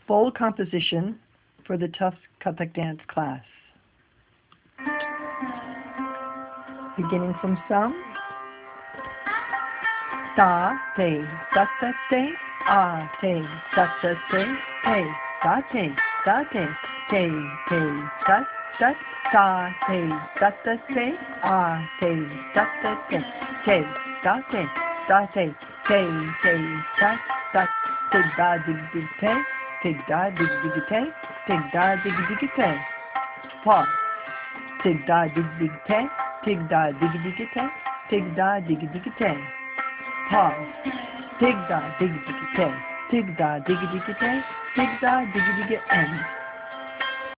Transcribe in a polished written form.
full composition for the Tufts Kathak dance class. Beginning from sum. Ta, te, ta, ta, te, a, te, ta, ta, te, ta, te, ta, te, te, ta, ta, ta, te, ta, ta, te, a, te, ta, ta, te, ta, te, ta, te, ta, ta, tig da, dig, dig, tig da, dig, dig, tig da, dig, dig, pause. Tig da, dig, dig, tig da, dig, dig, tig da, dig, dig, pause. Tig da, dig, dig, tig da, dig, dig, tig da, dig, dig, end.